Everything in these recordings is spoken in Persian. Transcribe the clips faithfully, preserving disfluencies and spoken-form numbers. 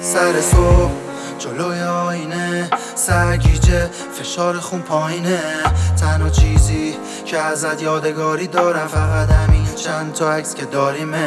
سر صبح جلوی آینه سرگیجه فشار خون پایینه. تنها چیزی که ازت یادگاری دارم فقط همین چند تا عکس که داریمه.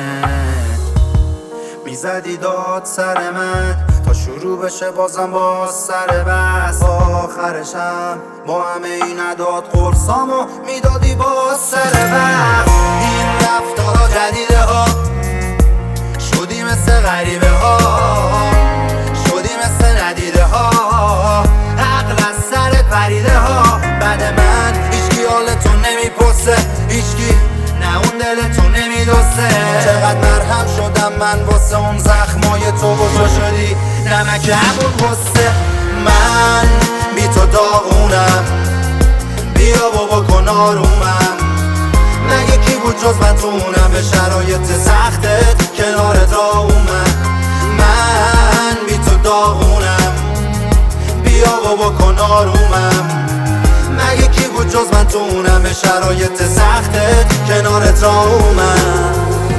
میزدی داد سر من تا شروع بشه بازم باز سر بس. آخرشم با همه این نداد قرصامو میدادی باز سر بس. این رفتارا جدیده ها شدی مثل غریبه ها، شدی مثل ندیده ها، عقل از سرت پریده ها. بعد من هیچکی حالتو نمیپرسه، هیچکی نه اون دلتو نمیدوسه. چقدر مرهم شدم من واسه اون زخمای تو و تو شدی نمک همون غصه. من بی تو داغونم، بیا و بکن آرومم. مگه کی بود جز من تو اونم به شرایط سختت کنارت را اومد. من بی تو داغونم، بیا و بکن آرومم. مگه کی بود جز من تو اونم به شرایط سختت کنارت را اومد.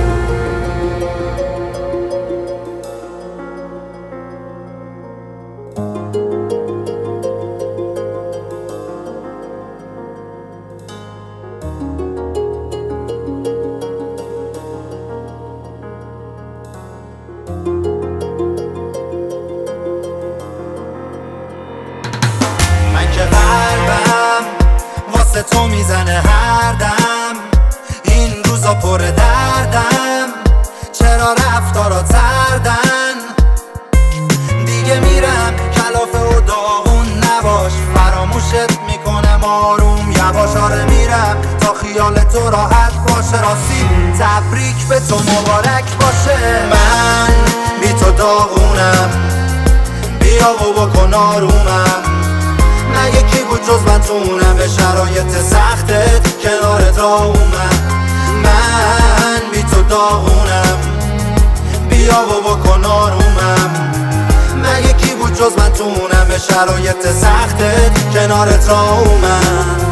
که قلبم واسه تو میزنه هر دم، این روزا پر دردم. چرا رفتارات سردن؟ دیگه میرم کلافه و داغون نباش، فراموشت میکنم آروم یواش. آره میرم تا خیال تو راحت باشه، راستی تبریک به تو مبارک باشه. من بی تو داغونم، بیا و بکن آرومم. مگه کی بود جز من تو اونم به شرایط سختت کنارت را اومد. من بی تو داغونم، بیا و بکن آرومم. مگه کی بود جز من تو اونم به شرایط سختت کنارت را اومد.